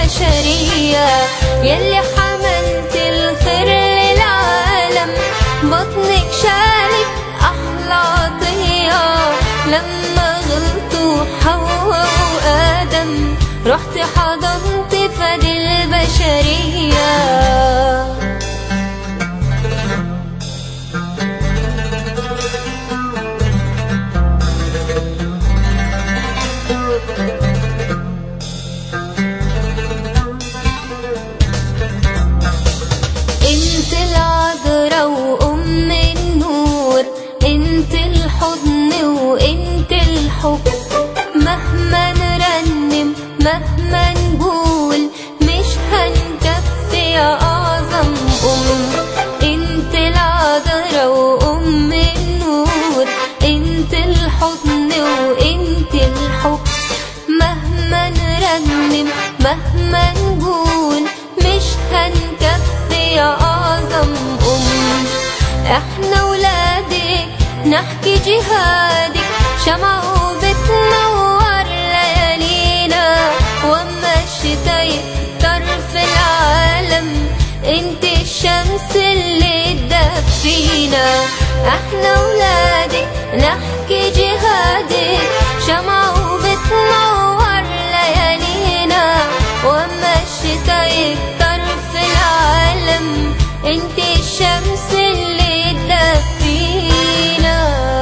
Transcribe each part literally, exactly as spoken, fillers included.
البشرية، يلي حملت الخير للعالم، بطنك شالك أحلى عطية. لما غلطوا حواء وآدم، رحت حضنت فد البشرية. انت العذراء وام النور، انت الحضن وانت الحب، مهما نرنم مهما نقول مش هنكفي يا اعظم ام. انت العذراء وام النور، انت الحضن وانت الحب، مهما نرنم مهما نقول مش هنكفي يا اعظم ام. احنا ولادك نحكي جهادك، شمعة بتنور ليالينا، واما الشتا يكتر في العالم، انت الشمس اللي تدفينا. احنا ولادك نحكي جهادك، شمعة بتنور ليالينا، واما الشتا يكتر في العالم، انت الشمس اللي تدفينا.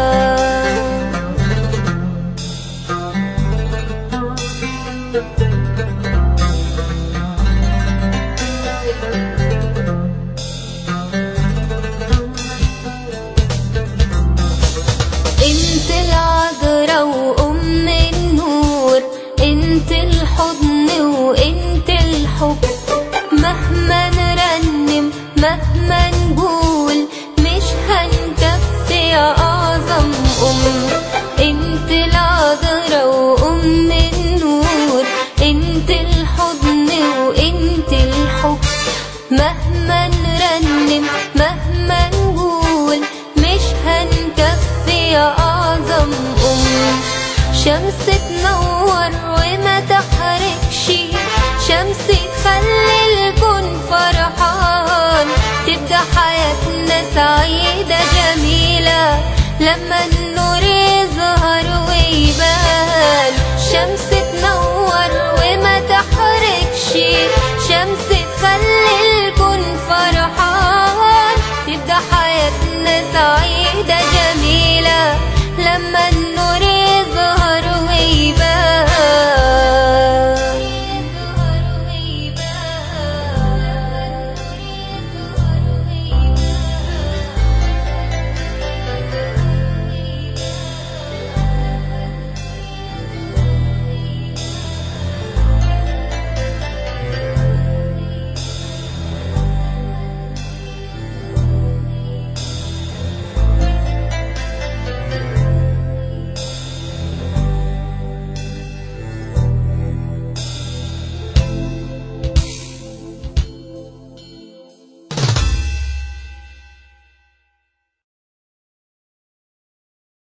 انت العذراء وام النور، انت الحضن وانت الحب، مهما نرنم مهما نقول مش هنكفي يا اعظم ام. انت العذراء وام النور، انت الحضن وانت الحب، مهما نرنم مهما نقول مش هنكفي يا اعظم ام. شمس تنور وما تحرقش، شمس تخلي الكون فرحان، تبقى حياتنا سعيدة جميلة لما النور يظهر ويبان. شمس